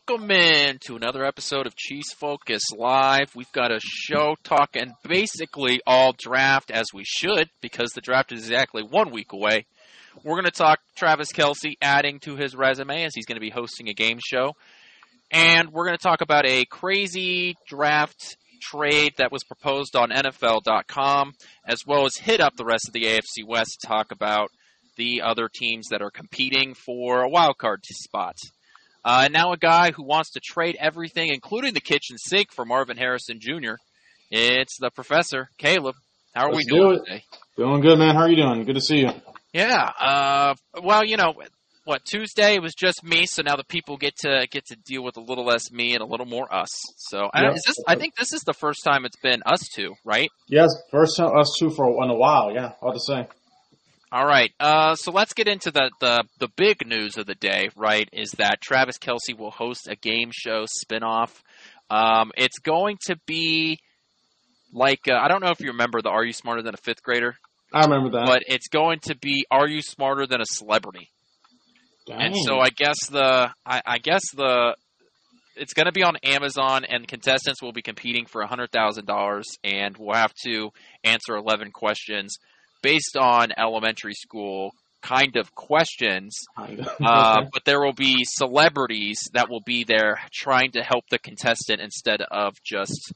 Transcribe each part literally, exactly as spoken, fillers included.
Welcome in to another episode of Chiefs Focus Live. We've got a show talking basically all draft, as we should, because the draft is exactly one week away. We're going to talk Travis Kelce adding to his resume as he's going to be hosting a game show. And we're going to talk about a crazy draft trade that was proposed on N F L dot com, as well as hit up the rest of the A F C West to talk about the other teams that are competing for a wild card spot. Uh, and now a guy who wants to trade everything, including the kitchen sink, for Marvin Harrison Junior It's the professor, Caleb. How are Let's we doing do today? Doing good, man. How are you doing? Good to see you. Yeah. Uh, well, you know, what Tuesday it was just me, so now the people get to get to deal with a little less me and a little more us. So I, Yep. is this, I think this is the first time it's been us two, right? Yes, first time us two for a, in a while. Yeah, hard to say. All right, uh, so let's get into the, the, the big news of the day, right, is that Travis Kelce will host a game show spinoff. Um, it's going to be like, uh, I don't know if you remember the Are You Smarter Than a Fifth Grader? I remember that. But it's going to be Are You Smarter Than a Celebrity? Dang. And so I guess the, I, I guess the, it's going to be on Amazon, and contestants will be competing for one hundred thousand dollars, and we'll have to answer eleven questions based on elementary school kind of questions, uh, but there will be celebrities that will be there trying to help the contestant instead of just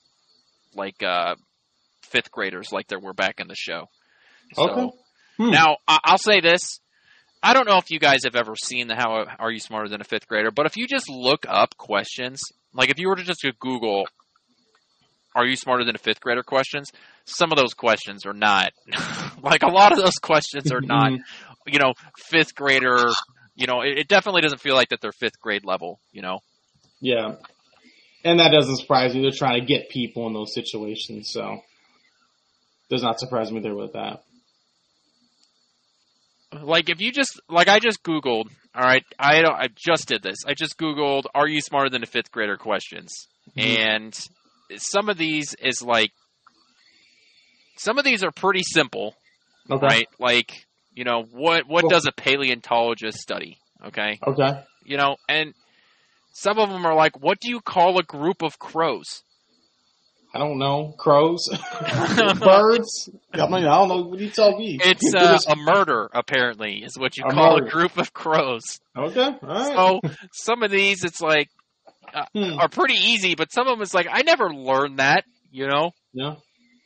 like uh, fifth graders like there were back in the show. So, okay. Hmm. Now, I- I'll say this. I don't know if you guys have ever seen the How Are You Smarter Than a Fifth Grader, but if you just look up questions, like if you were to just Google Are You Smarter Than a Fifth Grader questions, some of those questions are not, like a lot of those questions are not, you know, fifth grader, you know, it, it definitely doesn't feel like that they're fifth grade level, you know? Yeah. And that doesn't surprise me. They're trying to get people in those situations, so does not surprise me there with that. Like if you just, like I just Googled, all right, I don't, I just did this. I just Googled, Are You Smarter Than a Fifth Grader questions? Mm-hmm. And some of these is like, some of these are pretty simple, okay. right? Like, you know, what what Cool. does a paleontologist study? Okay. Okay. You know, and some of them are like, what do you call a group of crows? I don't know. Crows? Birds? I mean, I don't know. What do you tell me? It's uh, a murder, apparently, is what you A call murder. a group of crows. Okay. All right. So some of these, it's like, uh, Hmm. are pretty easy, but some of them, it's like, I never learned that, you know? Yeah.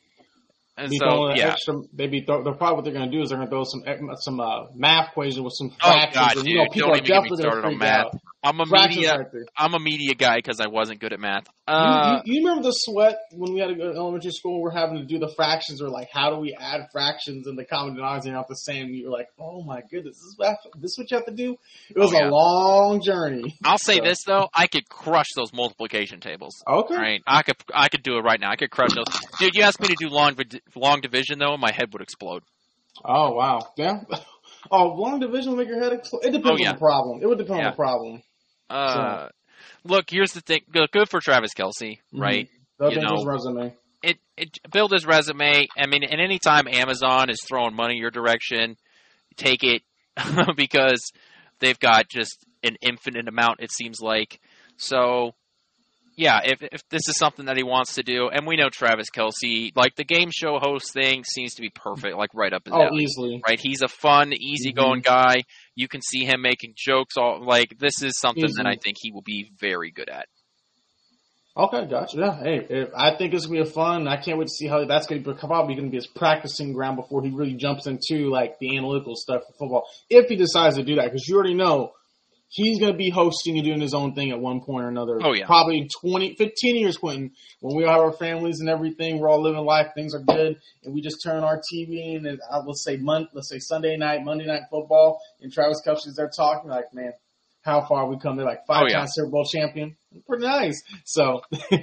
And Be so, throwing yeah. Extra, they be throw, they're probably what they're going to do is they're going to throw some some uh, math equations with some Oh, fractions. God, and, dude, you know, people don't are even get me definitely going started to on freak math. out. I'm a Fractions media, right there. I'm a media guy because I wasn't good at math. Uh, you, you, you remember the sweat when we had to go to elementary school? We're having to do the fractions, or like, how do we add fractions in the common denominator not the same? You're like, oh my goodness, this is what, this is what you have to do. It was Oh, yeah. a long journey. I'll say So- this though, I could crush those multiplication tables. Okay. Right, I could, I could do it right now. I could crush those. Dude, you asked me to do long, long division though, my head would explode. Oh wow, yeah. Oh, long division will make your head explode. It depends Oh, yeah. on the problem. It would depend Yeah. on the problem. Uh, look, here's the thing. Good good for Travis Kelce, right? They'll You take his know, resume. It, it build his resume. I mean, and any time Amazon is throwing money your direction, take it because they've got just an infinite amount. It seems like. So, yeah, if if this is something that he wants to do, and we know Travis Kelce, like the game show host thing seems to be perfect, like right up his Oh, alley. easily. Right, he's a fun, easygoing Mm-hmm. guy. You can see him making jokes. All like this is something Easily. that I think he will be very good at. Okay, gotcha. Yeah, hey, if, I think it's gonna be a fun. I can't wait to see how that's gonna be probably gonna be his practicing ground before he really jumps into like the analytical stuff for football. If he decides to do that, because you already know he's gonna be hosting and doing his own thing at one point or another. Oh, yeah. Probably in twenty, fifteen years, Quentin, when we all have our families and everything, we're all living life, things are good, and we just turn our T V in and uh, let's say Mon- let's say Sunday night, Monday night football, and Travis Kelce's there talking like, man, how far we come? They're like five Oh, yeah. times Super Bowl champion. Pretty nice. So.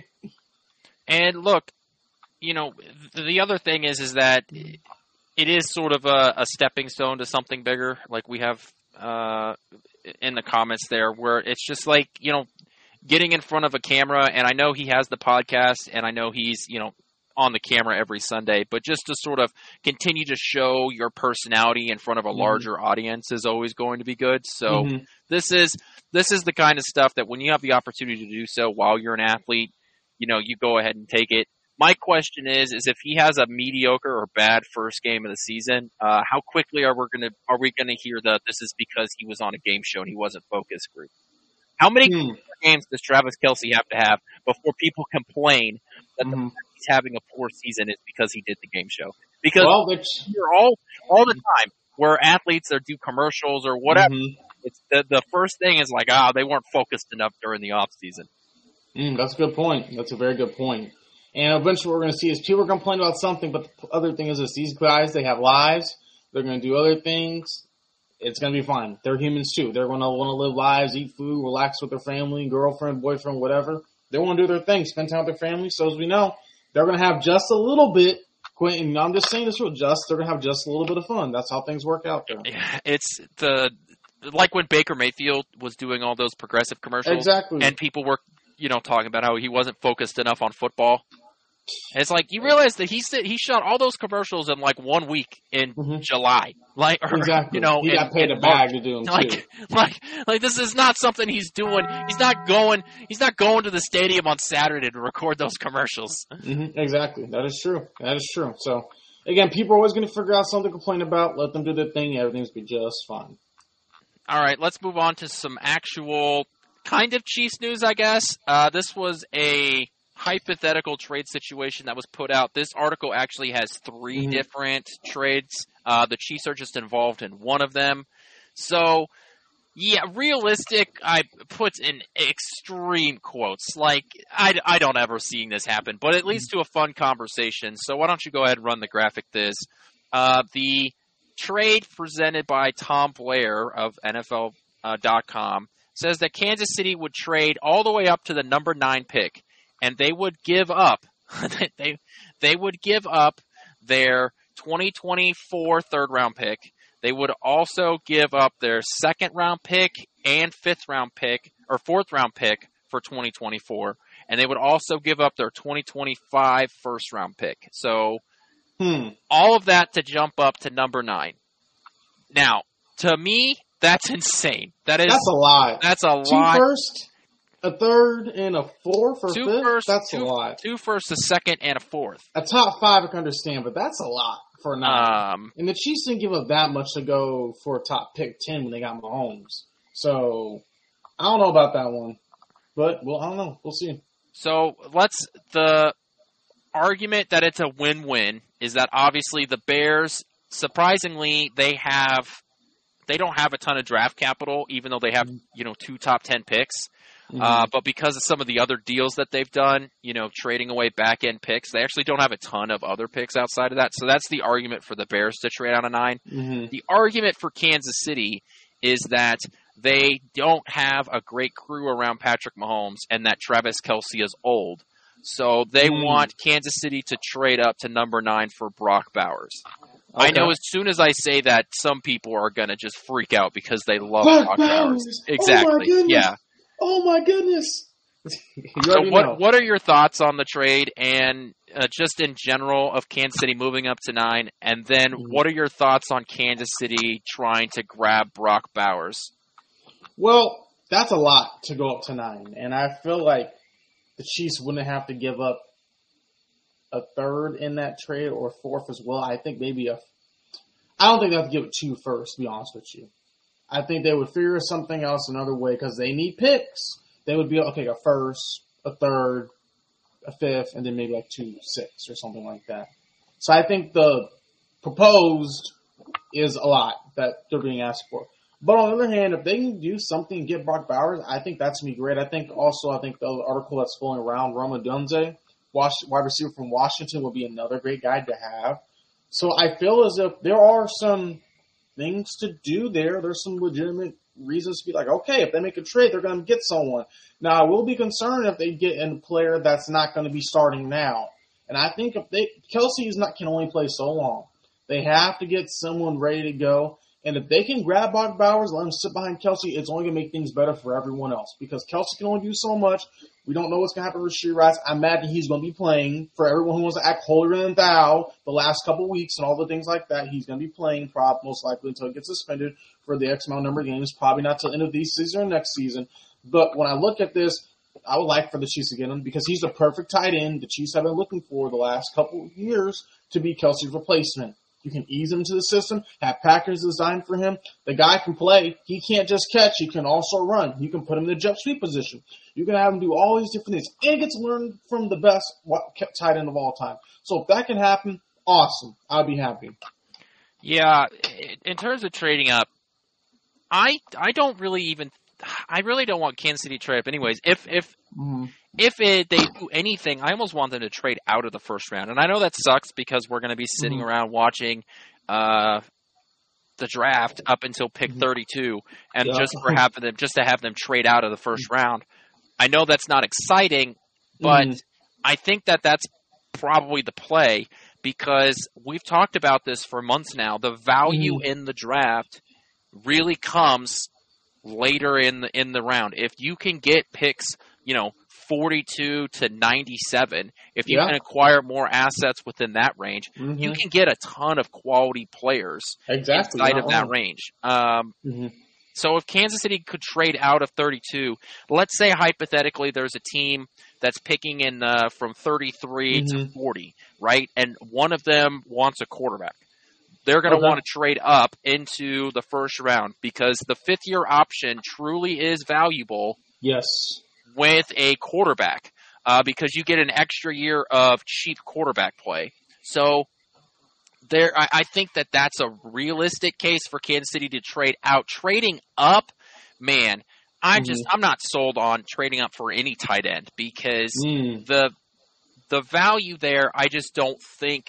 And look, you know, the other thing is, is that it is sort of a, a stepping stone to something bigger. Like we have uh, in the comments there, where it's just like, you know, getting in front of a camera. And I know he has the podcast, and I know he's, you know, on the camera every Sunday, but just to sort of continue to show your personality in front of a Mm-hmm. larger audience is always going to be good. So Mm-hmm. this is this is the kind of stuff that when you have the opportunity to do so while you're an athlete, you know, you go ahead and take it. My question is, is if he has a mediocre or bad first game of the season, uh, how quickly are we going to are we going to hear that this is because he was on a game show and he wasn't focus group? How many Hmm. games does Travis Kelce have to have before people complain that the Mm-hmm. fact he's having a poor season is because he did the game show? Because Well, it's, you're all all the time where athletes or do commercials or whatever. mhm. It's the the first thing is like, ah, they weren't focused enough during the off season. Mm, that's a good point. That's a very good point. And eventually what we're going to see is people are complaining about something, but the other thing is this, these guys, they have lives. They're going to do other things. It's going to be fine. They're humans too. They're going to want to live lives, eat food, relax with their family, girlfriend, boyfriend, whatever. They want to do their thing, spend time with their family. So as we know, they're going to have just a little bit, Quentin, I'm just saying this real, just, they're going to have just a little bit of fun. That's how things work out there. It's the like when Baker Mayfield was doing all those progressive commercials, Exactly. and people were, you know, talking about how he wasn't focused enough on football. It's like you realize that he said he shot all those commercials in like one week in Mhm. July, like or, Exactly. you know, he in- got paid in a bag March. to do them too. Like, like, like this is not something he's doing. He's not going. He's not going to the stadium on Saturday to record those commercials. Mm-hmm, exactly. That is true. That is true. So, again, people are always going to figure out something to complain about. Let them do their thing. Everything's be just fine. All right, let's move on to some actual kind of Chiefs news, I guess. Uh, this was a hypothetical trade situation that was put out. This article actually has three Mhm. different trades. Uh, the Chiefs are just involved in one of them. So, yeah, realistic, I put in extreme quotes. Like, I, I don't ever seeing this happen, but it leads to a fun conversation. So why don't you go ahead and run the graphic, Thiz. Uh, the trade presented by Tom Blair of N F L dot com says that Kansas City would trade all the way up to the number nine pick, and they would give up they they would give up their twenty twenty-four third round pick. They would also give up their second round pick and fifth round pick or fourth round pick for twenty twenty-four, and they would also give up their twenty twenty-five first round pick. So Hmm. all of that to jump up to number nine. Now, to me, that's insane. That is That's a lot. that's a Two lot. first, a third, and a fourth or Two fifth? first, That's two, a lot. two first, a second, and a fourth. A top five I can understand, but that's a lot for a nine. Um, and the Chiefs didn't give up that much to go for a top pick ten when they got Mahomes. So, I don't know about that one. But, well, I don't know. We'll see. so let's the argument that it's a win-win is that obviously the Bears, surprisingly, they have they don't have a ton of draft capital, even though they have you know two top ten picks. Mhm. Uh, but because of some of the other deals that they've done, you know, trading away back-end picks, they actually don't have a ton of other picks outside of that. So that's the argument for the Bears to trade on a nine. Mhm. The argument for Kansas City is that they don't have a great crew around Patrick Mahomes and that Travis Kelce is old. So they Mm. want Kansas City to trade up to number nine for Brock Bowers. I know Okay. as soon as I say that, some people are going to just freak out because they love Brock Brock Bowers! Bowers. Oh my Exactly. goodness! Yeah. Oh my goodness! you So already what know. what are your thoughts on the trade and uh, just in general of Kansas City moving up to nine? And then Mhm. what are your thoughts on Kansas City trying to grab Brock Bowers? Well, that's a lot to go up to nine, and I feel like the Chiefs wouldn't have to give up a third in that trade or a fourth as well. I think maybe a. I don't think they have to give it two first. To be honest with you, I think they would figure something else another way because they need picks. They would be okay, a first, a third, a fifth, and then maybe like two six or something like that. So I think the proposed is a lot that they're being asked for. But on the other hand, if they can do something and get Brock Bowers, I think that's going to be great. I think also, I think the article that's going around, Roma Dunze, wide receiver from Washington, would be another great guy to have. So I feel as if there are some things to do there. There's some legitimate reasons to be like, okay, if they make a trade, they're going to get someone. Now, I will be concerned if they get a player that's not going to be starting now. And I think if they, Kelce is not, can only play so long. They have to get someone ready to go. And if they can grab Brock Bowers, let him sit behind Kelsey, it's only going to make things better for everyone else. Because Kelsey can only do so much. We don't know what's going to happen with Rashee Rice. I imagine he's going to be playing. For everyone who wants to act holier than thou the last couple weeks and all the things like that, he's going to be playing probably most likely until he gets suspended for the X amount number of games. Probably not till the end of this season or next season. But when I look at this, I would like for the Chiefs to get him because he's the perfect tight end the Chiefs have been looking for the last couple of years to be Kelsey's replacement. You can ease him to the system, have Packers designed for him. The guy can play. He can't just catch. He can also run. You can put him in the jet sweep position. You can have him do all these different things. And he gets to learn from the best tight end of all time. So if that can happen, awesome. I'll be happy. Yeah, in terms of trading up, I I don't really even I really don't want Kansas City to trade up anyways. If if mm. if it, they do anything, I almost want them to trade out of the first round. And I know that sucks because we're going to be sitting mm. around watching uh, the draft up until pick thirty-two, and yeah. just for having them just to have them trade out of the first round. I know that's not exciting, but mm. I think that that's probably the play because we've talked about this for months now. The value mm. in the draft really comes later in the in the round. If you can get picks, you know, forty-two to ninety-seven, if you yeah. can acquire more assets within that range, mm-hmm. you can get a ton of quality players exactly. inside of that range. Um, mm-hmm. So if Kansas City could trade out of thirty-two, let's say hypothetically there's a team that's picking in uh, from thirty-three mm-hmm. to forty, right? And one of them wants a quarterback. They're going to okay. want to trade up into the first round because the fifth-year option truly is valuable. Yes. With a quarterback, uh, because you get an extra year of cheap quarterback play. So there, I, I think that that's a realistic case for Kansas City to trade out. Trading up, man, I mm. just I'm not sold on trading up for any tight end because mm. the the value there, I just don't think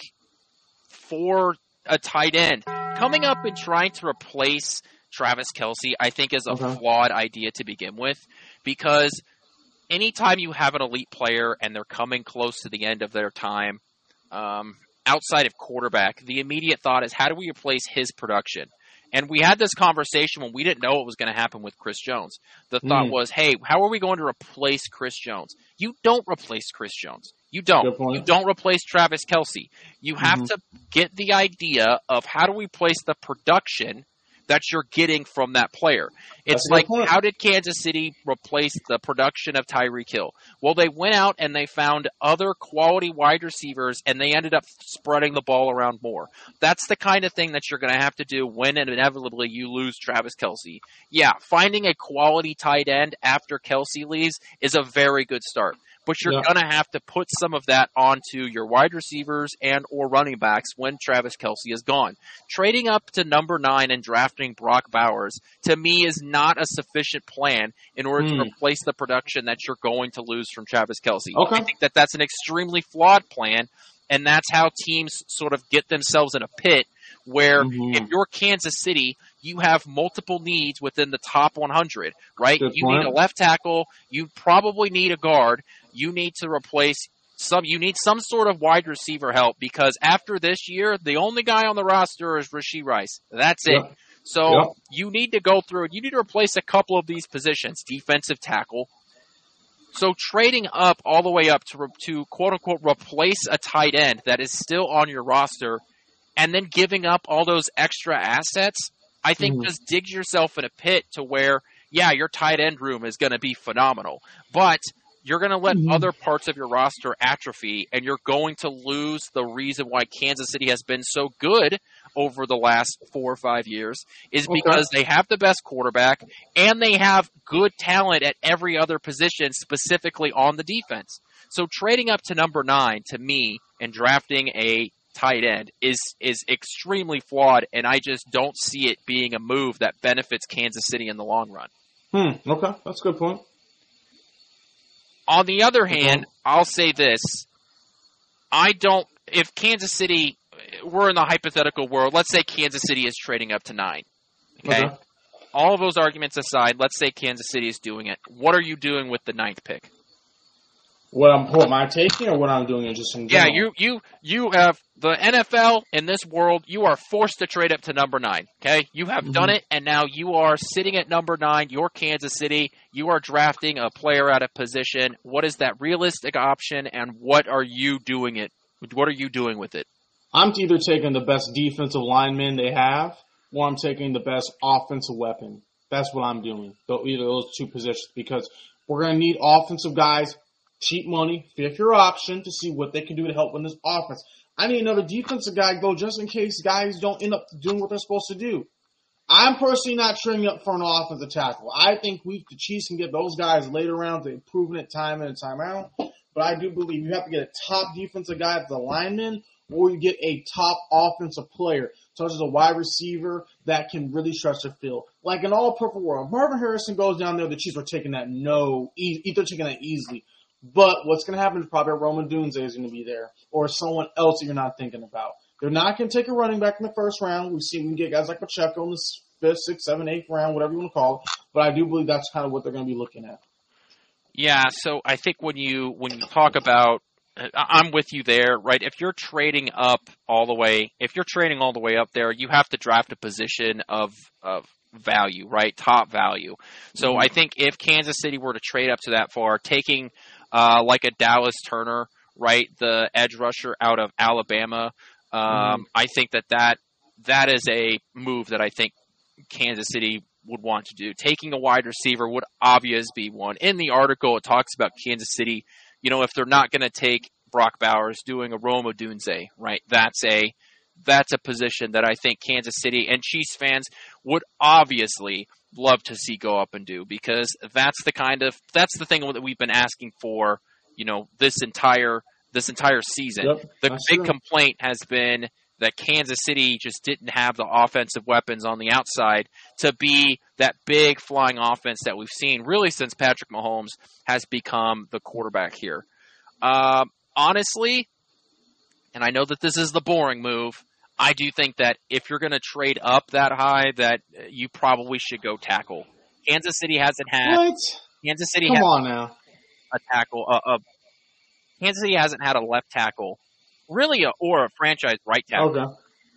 for a tight end coming up and trying to replace Travis Kelce, I think is a okay. flawed idea to begin with, because anytime you have an elite player and they're coming close to the end of their time, um, outside of quarterback, the immediate thought is how do we replace his production? And we had this conversation when we didn't know what was going to happen with Chris Jones. The thought mm. was, hey, how are we going to replace Chris Jones? You don't replace Chris Jones. You don't. You don't replace Travis Kelce. You have mm-hmm. to get the idea of how do we replace the production that you're getting from that player. It's That's like, how did Kansas City replace the production of Tyreek Hill? Well, they went out and they found other quality wide receivers, and they ended up spreading the ball around more. That's the kind of thing that you're going to have to do when inevitably you lose Travis Kelce. Yeah, finding a quality tight end after Kelce leaves is a very good start. But you're yeah. going to have to put some of that onto your wide receivers and or running backs when Travis Kelce is gone. Trading up to number nine and drafting Brock Bowers, to me, is not a sufficient plan in order mm. to replace the production that you're going to lose from Travis Kelce. Okay. I think that that's an extremely flawed plan, and that's how teams sort of get themselves in a pit where mm-hmm. if you're Kansas City, you have multiple needs within the top one hundred, right? Good you point. need a left tackle. You probably need a guard. You need to replace some, you need some sort of wide receiver help because after this year, the only guy on the roster is Rashee Rice. That's it. Yep. So yep. you need to go through it. You need to replace a couple of these positions, defensive tackle. So trading up all the way up to, to quote unquote, replace a tight end that is still on your roster and then giving up all those extra assets, I think mm. just digs yourself in a pit to where, yeah, your tight end room is going to be phenomenal, but you're going to let mm-hmm. other parts of your roster atrophy, and you're going to lose the reason why Kansas City has been so good over the last four or five years is because okay. they have the best quarterback, and they have good talent at every other position, specifically on the defense. So trading up to number nine, to me, and drafting a tight end is is extremely flawed, and I just don't see it being a move that benefits Kansas City in the long run. Hmm. Okay, that's a good point. On the other hand, I'll say this. I don't – if Kansas City – we're in the hypothetical world. Let's say Kansas City is trading up to nine. Okay? okay? All of those arguments aside, let's say Kansas City is doing it. What are you doing with the ninth pick? What I'm, what am I taking, or what I'm doing, is just in general? Yeah, you you you have the N F L in this world. You are forced to trade up to number nine. Okay, you have mm-hmm. done it, and now you are sitting at number nine. You're Kansas City. You are drafting a player at a position. What is that realistic option, and what are you doing it? What are you doing with it? I'm either taking the best defensive lineman they have, or I'm taking the best offensive weapon. That's what I'm doing. Either of those two positions, because we're going to need offensive guys. Cheap money, fifth year option to see what they can do to help win this offense. I need another defensive guy go just in case guys don't end up doing what they're supposed to do. I'm personally not trading up for an offensive tackle. I think we, the Chiefs, can get those guys later rounds. They've proven it time in and time out. But I do believe you have to get a top defensive guy as the lineman, or you get a top offensive player, such as a wide receiver that can really stretch the field. Like in all perfect world, Marvin Harrison goes down there, the Chiefs are taking that no, either taking that easily. But what's going to happen is probably Roman Dunze is going to be there, or someone else that you're not thinking about. They're not going to take a running back in the first round. We've seen we can get guys like Pacheco in the fifth, sixth, seventh, eighth round, whatever you want to call it. But I do believe that's kind of what they're going to be looking at. Yeah, so I think when you when you talk about, I'm with you there, right? If you're trading up all the way, if you're trading all the way up there, you have to draft a position of of value, right? Top value. So mm-hmm. I think if Kansas City were to trade up to that far, taking Uh, like a Dallas Turner, right, the edge rusher out of Alabama. Um, mm-hmm. I think that, that that is a move that I think Kansas City would want to do. Taking a wide receiver would obviously be one. In the article, it talks about Kansas City, you know, if they're not going to take Brock Bowers, doing a Rome Odunze, right? That's a that's a position that I think Kansas City and Chiefs fans would obviously love to see go up and do, because that's the kind of that's the thing that we've been asking for, you know, this entire this entire season. Yep, the big true. complaint has been that Kansas City just didn't have the offensive weapons on the outside to be that big flying offense that we've seen really since Patrick Mahomes has become the quarterback here. Uh, honestly, and I know that this is the boring move, I do think that if you're going to trade up that high, that you probably should go tackle. Kansas City hasn't had. What? Kansas City. Come on now. A tackle. A, a, Kansas City hasn't had a left tackle, really, a, or a franchise right tackle, okay.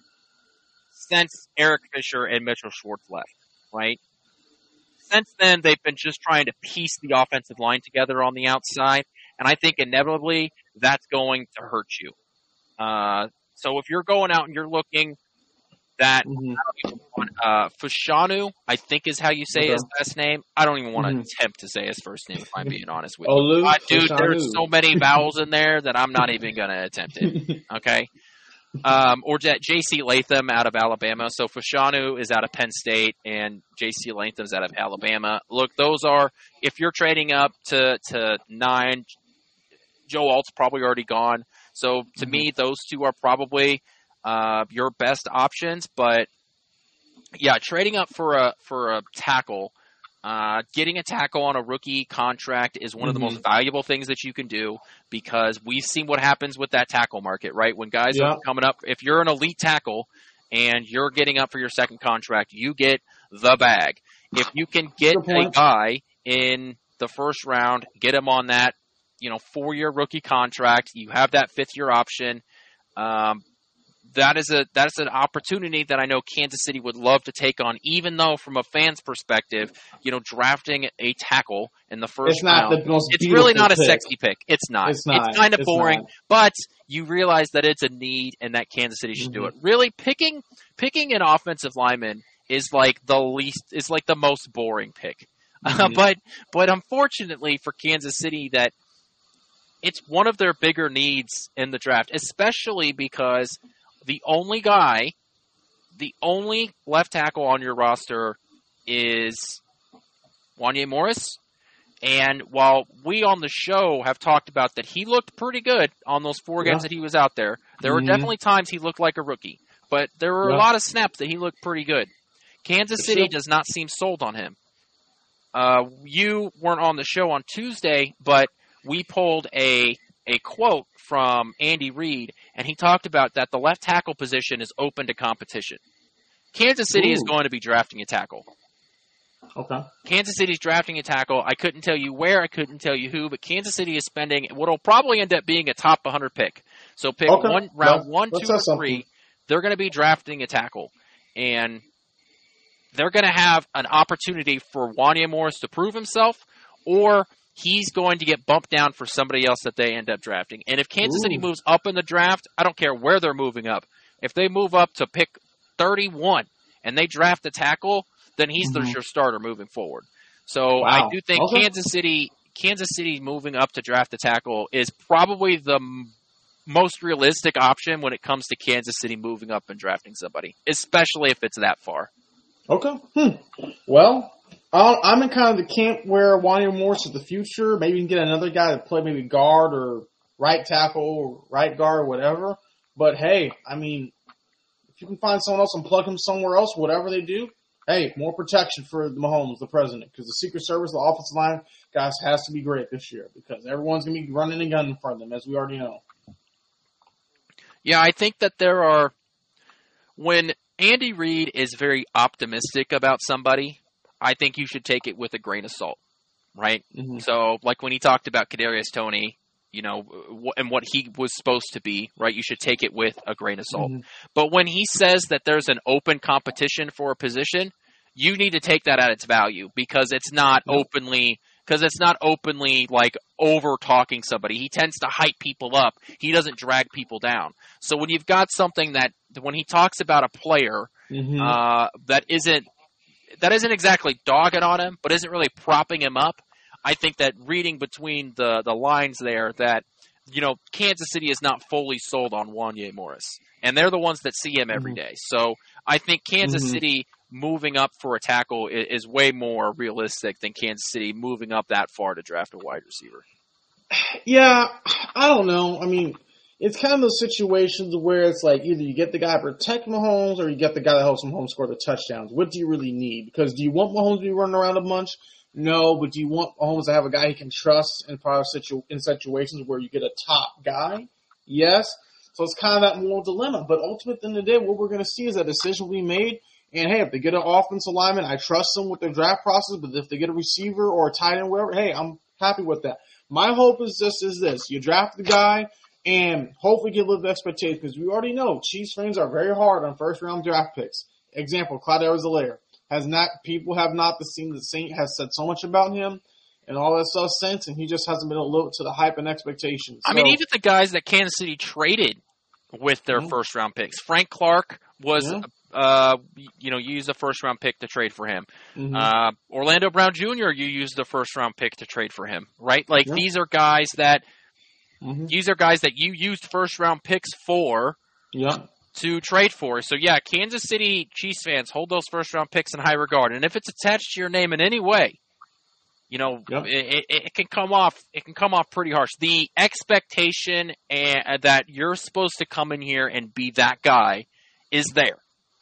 since Eric Fisher and Mitchell Schwartz left. Right. Since then, they've been just trying to piece the offensive line together on the outside, and I think inevitably that's going to hurt you. Uh, So if you're going out and you're looking that mm-hmm. uh, Fashanu, I think is how you say okay. his last name. I don't even want to mm-hmm. attempt to say his first name, if I'm being honest with you. Olu, uh, dude, Fashanu. There's so many vowels in there that I'm not even going to attempt it. Okay? Um, or J C Latham out of Alabama. So Fashanu is out of Penn State, and J C Latham's out of Alabama. Look, those are, if you're trading up to, to nine, Joe Alt's probably already gone. So to mm-hmm. me, those two are probably uh, your best options. But yeah, trading up for a for a tackle, uh, getting a tackle on a rookie contract is one mm-hmm. of the most valuable things that you can do, because we've seen what happens with that tackle market, right? When guys yeah. are coming up, if you're an elite tackle and you're getting up for your second contract, you get the bag. If you can get a guy in the first round, get him on that, you know, four-year rookie contract, you have that fifth-year option. Um, that is a that is an opportunity that I know Kansas City would love to take on, even though from a fan's perspective, you know, drafting a tackle in the first it's not round, the most it's really not pick. a sexy pick. It's not. It's not. It's kind of it's boring, not. but you realize that it's a need and that Kansas City should mm-hmm. do it. Really, picking picking an offensive lineman is like the least is like the most boring pick. Mm-hmm. Uh, but but unfortunately for Kansas City, that it's one of their bigger needs in the draft, especially because the only guy, the only left tackle on your roster is Wanya Morris. And while we on the show have talked about that he looked pretty good on those four games yeah. that he was out there, there mm-hmm. were definitely times he looked like a rookie. But there were yeah. a lot of snaps that he looked pretty good. Kansas City does not seem sold on him. Uh, you weren't on the show on Tuesday, but we pulled a a quote from Andy Reid, and he talked about that the left tackle position is open to competition. Kansas City Ooh. is going to be drafting a tackle. Okay. Kansas City's drafting a tackle. I couldn't tell you where, I couldn't tell you who, but Kansas City is spending what will probably end up being a top one hundred pick. So pick Okay. one round Well, one, let's two, or say three. something. They're going to be drafting a tackle, and they're going to have an opportunity for Wanya Morris to prove himself, or he's going to get bumped down for somebody else that they end up drafting. And if Kansas Ooh. City moves up in the draft, I don't care where they're moving up. If they move up to pick thirty-one and they draft a tackle, then he's Mhm. their starter moving forward. So Wow. I do think Okay. Kansas City, Kansas City moving up to draft a tackle is probably the m- most realistic option when it comes to Kansas City moving up and drafting somebody, especially if it's that far. Okay. Hmm. Well, I'll, I'm in kind of the camp where Wanya Morris is the future. Maybe you can get another guy to play maybe guard or right tackle or right guard or whatever. But hey, I mean, if you can find someone else and plug him somewhere else, whatever they do, hey, more protection for the Mahomes, the president, because the Secret Service, the offensive line, guys, has to be great this year because everyone's going to be running a gun in front of them, as we already know. Yeah, I think that there are when Andy Reid is very optimistic about somebody, I think you should take it with a grain of salt, right? Mm-hmm. So, like when he talked about Kadarius Toney, you know, wh- and what he was supposed to be, right? You should take it with a grain of salt. Mm-hmm. But when he says that there's an open competition for a position, you need to take that at its value because it's not Yep. openly because it's not openly like over talking somebody. He tends to hype people up. He doesn't drag people down. So when you've got something that when he talks about a player Mm-hmm. uh, that isn't that isn't exactly dogging on him, but isn't really propping him up, I think that reading between the, the lines there that, you know, Kansas City is not fully sold on Wanya Morris. And they're the ones that see him every Mhm. day. So I think Kansas Mhm. City moving up for a tackle is, is way more realistic than Kansas City moving up that far to draft a wide receiver. Yeah, I don't know. I mean, it's kind of those situations where it's like either you get the guy to protect Mahomes or you get the guy that helps Mahomes score the touchdowns. What do you really need? Because do you want Mahomes to be running around a bunch? No, but do you want Mahomes to have a guy he can trust in probably situ- in situations where you get a top guy? Yes. So it's kind of that moral dilemma. But ultimately, at the end of the day, what we're going to see is that decision will be made. And hey, if they get an offensive lineman, I trust them with their draft process. But if they get a receiver or a tight end, whatever, hey, I'm happy with that. My hope is just is this: you draft the guy, and hopefully get live the expectations because we already know Chiefs fans are very hard on first round draft picks. Example: Clyde Edwards-Helaire has not people have not seen the Saint has said so much about him and all that stuff since, and he just hasn't been a little to the hype and expectations. I mean, So- even the guys that Kansas City traded with their Mhm. first round picks. Frank Clark was, Yeah. uh, you know, you used a first round pick to trade for him. Mhm. Uh, Orlando Brown Junior, you used the first round pick to trade for him, right? Like Yeah. these are guys that Mhm. these are guys that you used first round picks for Yeah. to trade for. So yeah, Kansas City Chiefs fans hold those first round picks in high regard, and if it's attached to your name in any way, you know, Yep. it, it, it can come off. It can come off pretty harsh. The expectation and, that you're supposed to come in here and be that guy is there.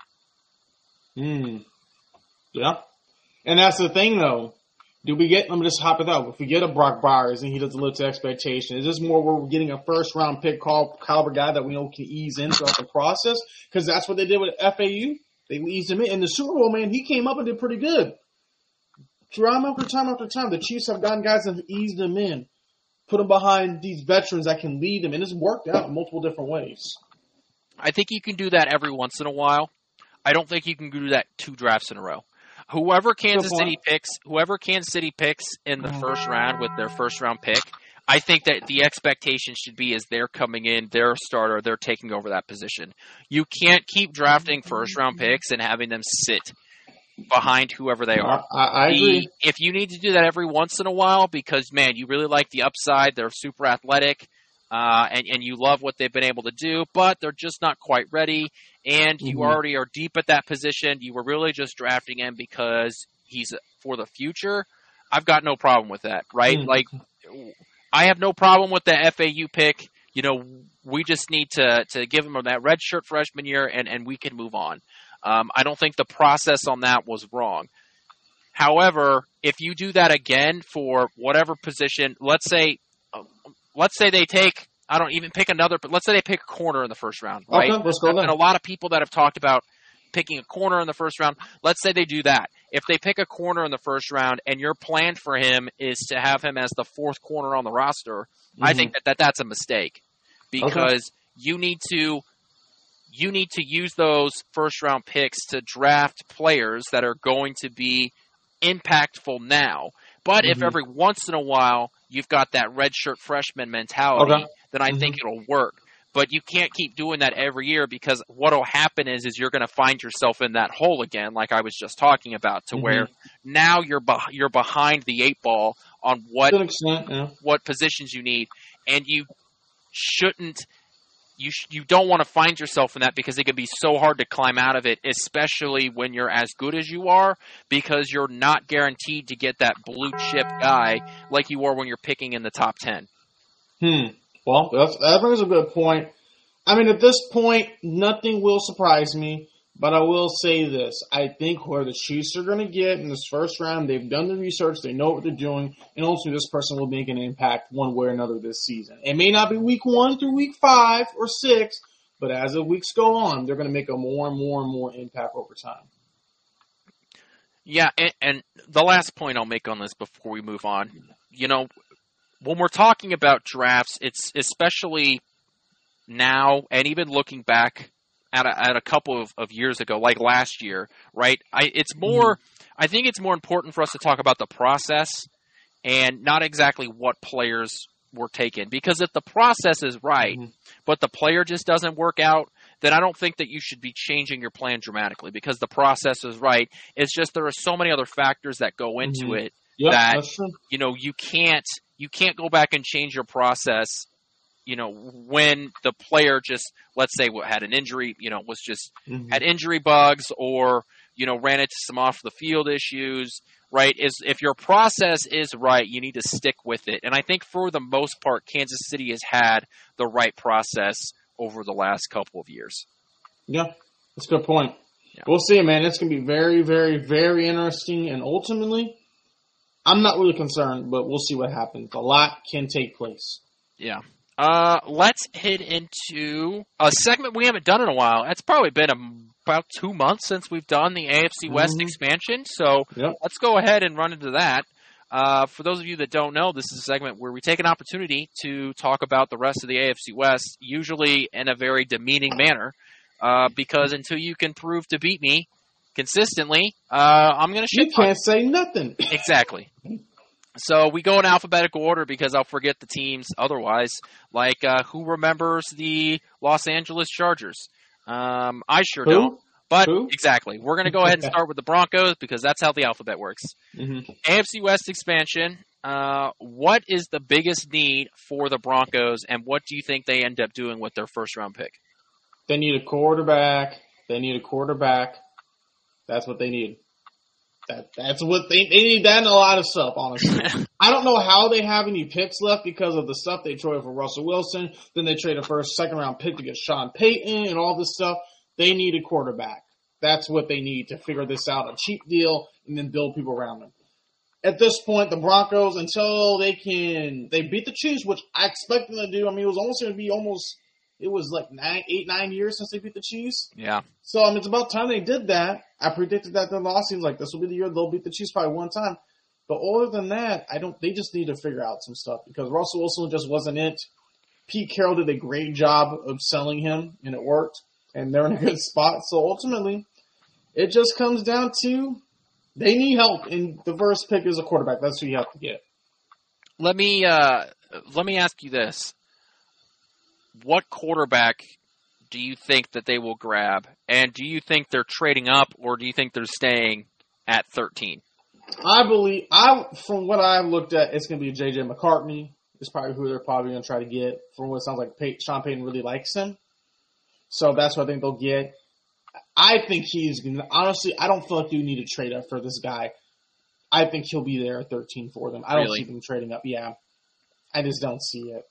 Mm. Yeah. And that's the thing, though. Do we get, let me just hop it out. If we get a Brock Bowers and he doesn't live to expectation, is this more where we're getting a first round pick call caliber guy that we know can ease in throughout the process? Because that's what they did with F A U. They eased him in. In the Super Bowl, man, he came up and did pretty good. Time after time after time, the Chiefs have gotten guys that have eased them in, put them behind these veterans that can lead them, and it's worked out in multiple different ways. I think you can do that every once in a while. I don't think you can do that two drafts in a row. Whoever Kansas point. City picks, whoever Kansas City picks in the first round with their first round pick, I think that the expectation should be is they're coming in, they're a starter, they're taking over that position. You can't keep drafting first round picks and having them sit behind whoever they are. I, I, I The- agree. if you need to do that every once in a while because, man, you really like the upside, they're super athletic, uh, and, and you love what they've been able to do, but they're just not quite ready, and you Mhm. already are deep at that position. You were really just drafting him because he's for the future. I've got no problem with that, right? Mhm. Like, I have no problem with the F A U pick. You know, we just need to, to give him that red shirt freshman year, and, and we can move on. Um, I don't think the process on that was wrong. However, if you do that again for whatever position, let's say, uh, let's say they take, I don't even pick another, but let's say they pick a corner in the first round, right? Okay, let's go And a there. lot of people that have talked about picking a corner in the first round. Let's say they do that. If they pick a corner in the first round and your plan for him is to have him as the fourth corner on the roster, mm-hmm. I think that, that that's a mistake because okay. you need to you need to use those first round picks to draft players that are going to be impactful now. But mm-hmm. if every once in a while you've got that redshirt freshman mentality, okay. then I mm-hmm. think it'll work. But you can't keep doing that every year because what will happen is is you're going to find yourself in that hole again, like I was just talking about, to mm-hmm. where now you're be- you're behind the eight ball on what extent, yeah. what positions you need, and you shouldn't you sh- you don't want to find yourself in that because it can be so hard to climb out of it, especially when you're as good as you are, because you're not guaranteed to get that blue chip guy like you are when you're picking in the top ten. Hmm. Well, that's, that brings a good point. I mean, at this point, nothing will surprise me, but I will say this. I think where the Chiefs are going to get in this first round, they've done the research, they know what they're doing, and ultimately this person will make an impact one way or another this season. It may not be week one through week five or six, but as the weeks go on, they're going to make a more and more and more impact over time. Yeah, and, and the last point I'll make on this before we move on, you know, when we're talking about drafts, it's especially now and even looking back at a, at a couple of, of years ago, like last year, right? I it's more mm-hmm. I think it's more important for us to talk about the process and not exactly what players were taken. Because if the process is right, mm-hmm. but the player just doesn't work out, then I don't think that you should be changing your plan dramatically because the process is right. It's just there are so many other factors that go into mm-hmm. it yep, that that's true. you know you can't you can't go back and change your process. You know, when the player just, let's say, had an injury, you know, was just mm-hmm. had injury bugs or, you know, ran into some off the field issues, right? Is if your process is right, you need to stick with it. And I think for the most part, Kansas City has had the right process over the last couple of years. Yeah, that's a good point. Yeah. We'll see, man. It's going to be very, very, very interesting. And ultimately, I'm not really concerned, but we'll see what happens. A lot can take place. Yeah. Uh, let's head into a segment we haven't done in a while. It's probably been a, about two months since we've done the A F C West mm-hmm. expansion, so yep. let's go ahead and run into that. Uh, for those of you that don't know, this is a segment where we take an opportunity to talk about the rest of the A F C West, usually in a very demeaning manner, uh, because until you can prove to beat me consistently, uh, I'm going to shit You can't say nothing. Exactly. So we go in alphabetical order because I'll forget the teams otherwise. Like, uh, who remembers the Los Angeles Chargers? Um, I sure who? don't. But who? exactly. We're going to go ahead and start with the Broncos because that's how the alphabet works. Mm-hmm. A F C West expansion. Uh, what is the biggest need for the Broncos, and what do you think they end up doing with their first-round pick? They need a quarterback. They need a quarterback. That's what they need. That, that's what they, they need that and a lot of stuff, honestly. I don't know how they have any picks left because of the stuff they traded for Russell Wilson. Then they traded a first, second round pick to get Sean Payton and all this stuff. They need a quarterback. That's what they need to figure this out. A cheap deal and then build people around them. At this point, the Broncos, until they can, they beat the Chiefs, which I expect them to do. I mean, it was almost going to be almost, it was like nine, eight, nine years since they beat the Chiefs. Yeah. So, I mean, it's about time they did that. I predicted that the loss seems like this will be the year they'll beat the Chiefs probably one time. But other than that, I don't. They just need to figure out some stuff because Russell Wilson just wasn't it. Pete Carroll did a great job of selling him, and it worked. And they're in a good spot. So ultimately, it just comes down to they need help, and the first pick is a quarterback. That's who you have to get. Let me uh, let me ask you this: what quarterback do you think that they will grab? And do you think they're trading up, or do you think they're staying at thirteen? I believe, I from what I've looked at, it's going to be J J McCartney. Is probably who they're probably going to try to get. From what it sounds like, Pey- Sean Payton really likes him. So that's what I think they'll get. I think he's going to, honestly, I don't feel like you need to trade up for this guy. I think he'll be there at thirteen for them. I don't really? see them trading up. Yeah. I just don't see it.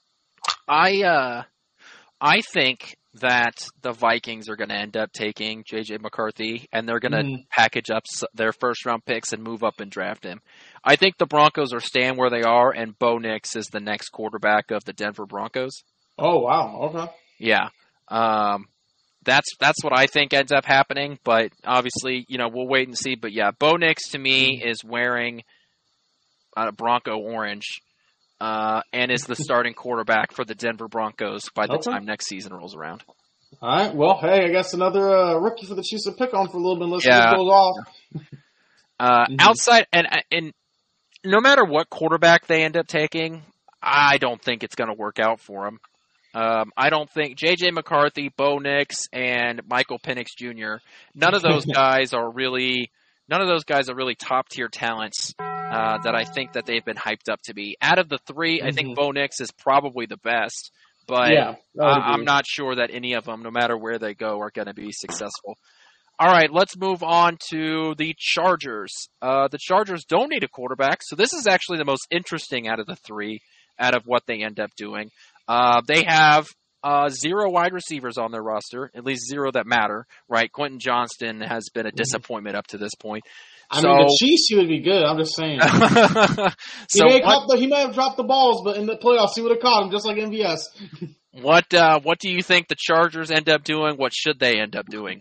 I, uh, I think that the Vikings are going to end up taking J J McCarthy, and they're going to mm-hmm. package up their first-round picks and move up and draft him. I think the Broncos are staying where they are, and Bo Nix is the next quarterback of the Denver Broncos. Oh, wow. Okay. Yeah. Um, That's that's what I think ends up happening, but obviously, you know, we'll wait and see. But yeah, Bo Nix to me is wearing a Bronco orange uh, and is the starting quarterback for the Denver Broncos by the Okay. time next season rolls around. All right. Well, hey, I guess another uh, rookie for the Chiefs to pick on for a little bit unless Yeah. it goes off. Uh, Mhm. Outside and and no matter what quarterback they end up taking, I don't think it's going to work out for them. Um, I don't think J J McCarthy, Bo Nix, and Michael Penix Junior None of those guys are really none of those guys are really top tier talents uh, that I think that they've been hyped up to be. Out of the three, mm-hmm. I think Bo Nix is probably the best, but yeah, I, I'm not sure that any of them, no matter where they go, are going to be successful. All right, let's move on to the Chargers. Uh, the Chargers don't need a quarterback, so this is actually the most interesting out of the three, out of what they end up doing. Uh, they have uh, zero wide receivers on their roster, at least zero that matter, right? Quentin Johnston has been a disappointment up to this point. I so, mean, the Chiefs, he would be good. I'm just saying. so he, may what, the, he may have dropped the balls, but in the playoffs, he would have caught him, just like M V S. what uh, What do you think the Chargers end up doing? What should they end up doing?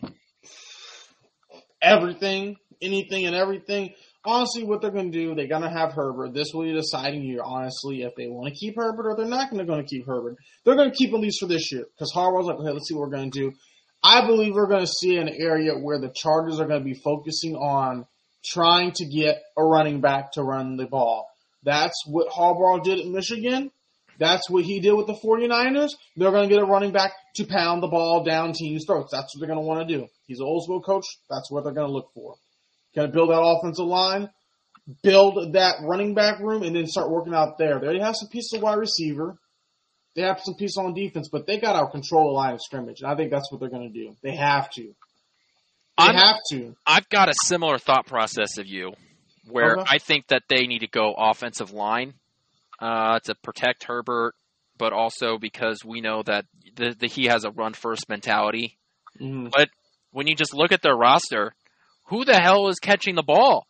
Everything, anything and everything. Honestly, what they're going to do, they're going to have Herbert. This will be a deciding year, honestly, if they want to keep Herbert or they're not going to keep Herbert. They're going to keep him at least for this year because Harbaugh's like, okay, let's see what we're going to do. I believe we're going to see an area where the Chargers are going to be focusing on trying to get a running back to run the ball. That's what Harbaugh did at Michigan. That's what he did with the 49ers. They're going to get a running back to pound the ball down teams' throats. That's what they're going to want to do. He's an old school coach. That's what they're going to look for. Going to build that offensive line, build that running back room, and then start working out there. They already have some pieces of wide receiver. They have some pieces on defense, but they got to control the line of scrimmage, and I think that's what they're going to do. They have to. They I'm, have to. I've got a similar thought process of you, where Okay. I think that they need to go offensive line uh, to protect Herbert, but also because we know that the, the, he has a run-first mentality. Mm-hmm. But when you just look at their roster, who the hell is catching the ball?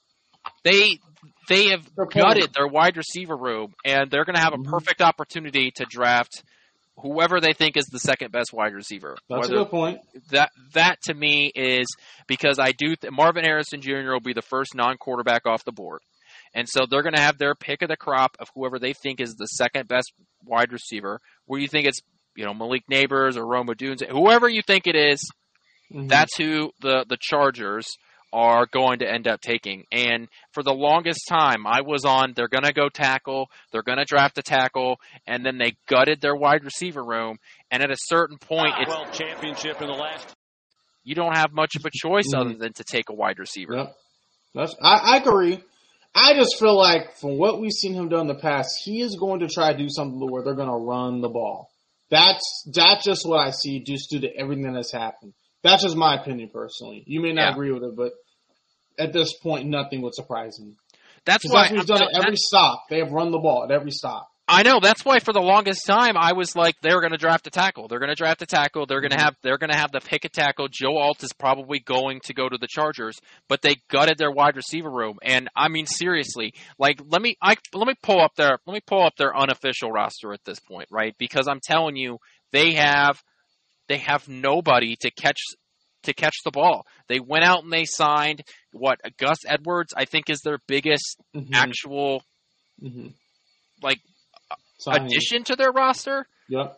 They they have gutted their wide receiver room, and they're going to have a perfect opportunity to draft whoever they think is the second best wide receiver. That's Whether, a good point. That that to me is because I do th- Marvin Harrison Junior will be the first non-quarterback off the board, and so they're going to have their pick of the crop of whoever they think is the second best wide receiver. Where you think it's you know Malik Neighbors or Rome Odunze, whoever you think it is. Mm-hmm. That's who the, the Chargers are going to end up taking. And for the longest time, I was on, they're going to go tackle, they're going to draft a tackle, and then they gutted their wide receiver room. And at a certain point, it's World Championship in the last. You don't have much of a choice mm-hmm. other than to take a wide receiver. Yep. That's, I, I agree. I just feel like from what we've seen him do in the past, he is going to try to do something where they're going to run the ball. That's, that's just what I see just due to everything that's happened. That's just my opinion personally. You may not yeah. agree with it, but at this point, nothing would surprise me. That's why we've done it every stop. They have run the ball at every stop. I know. That's why for the longest time I was like, they're going to draft a tackle. They're going to draft a tackle. They're going to have they're going to have the pick a tackle. Joe Alt is probably going to go to the Chargers, but they gutted their wide receiver room. And I mean, seriously, like let me I let me pull up their let me pull up their unofficial roster at this point, right? Because I'm telling you, they have. They have nobody to catch to catch the ball. They went out and they signed what Gus Edwards, I think, is their biggest mm-hmm. actual mm-hmm. like Signing. addition to their roster. Yep.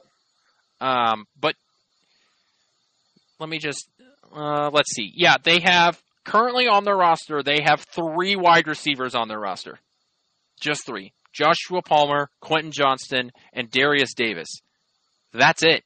Um, but let me just uh, let's see. Yeah, they have currently on their roster. They have three wide receivers on their roster, just three: Joshua Palmer, Quentin Johnston, and Darius Davis. That's it.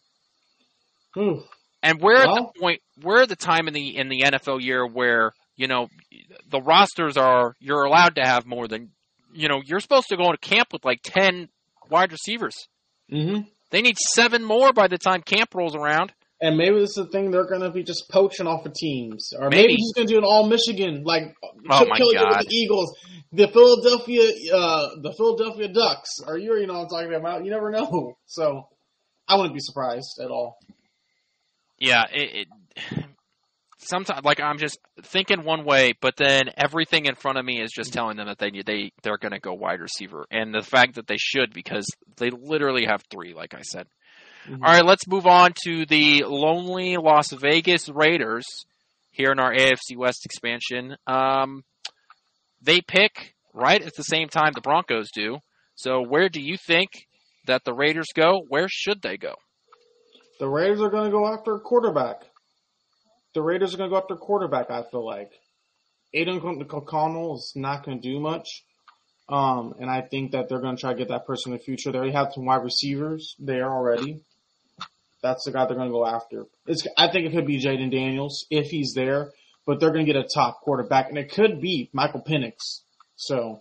Ooh. And we're well, at the point, we're at the time in the in the N F L year where you know the rosters are you're allowed to have more than you know you're supposed to go into camp with like ten wide receivers. Mm-hmm. They need seven more by the time camp rolls around. And maybe this is the thing they're going to be just poaching off of teams, or maybe, maybe he's going to do an all Michigan like oh Chip my Kelly did God. with the Eagles, the Philadelphia, uh, the Philadelphia Ducks. Or you already know what I'm talking about. You never know. So I wouldn't be surprised at all. Yeah, it, it sometimes like I'm just thinking one way, but then everything in front of me is just telling them that they they they're going to go wide receiver, and the fact that they should because they literally have three, like I said. Mm-hmm. All right, let's move on to the lonely Las Vegas Raiders here in our A F C West expansion. Um, they pick right at the same time the Broncos do. So where do you think that the Raiders go? Where should they go? The Raiders are going to go after a quarterback. The Raiders are going to go after a quarterback, I feel like. Aiden O'Connell is not going to do much. Um, and I think that they're going to try to get that person in the future. They already have some wide receivers there already. That's the guy they're going to go after. It's, I think it could be Jaden Daniels if he's there, but they're going to get a top quarterback, and it could be Michael Penix. So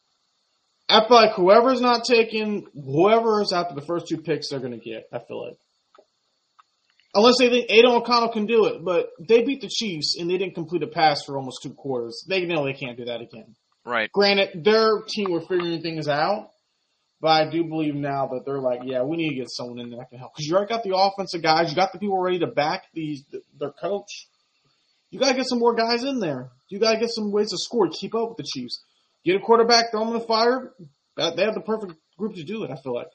I feel like whoever's not taken, whoever is after the first two picks, they're going to get, I feel like. Unless they think Aiden O'Connell can do it, but they beat the Chiefs, and they didn't complete a pass for almost two quarters. They know they can't do that again. Right. Granted, their team were figuring things out, but I do believe now that they're like, yeah, we need to get someone in there that can help. Because you already got the offensive guys. You got the people ready to back these their coach. You got to get some more guys in there. You got to get some ways to score, keep up with the Chiefs. Get a quarterback, throw them in the fire. That, they have the perfect group to do it, I feel like.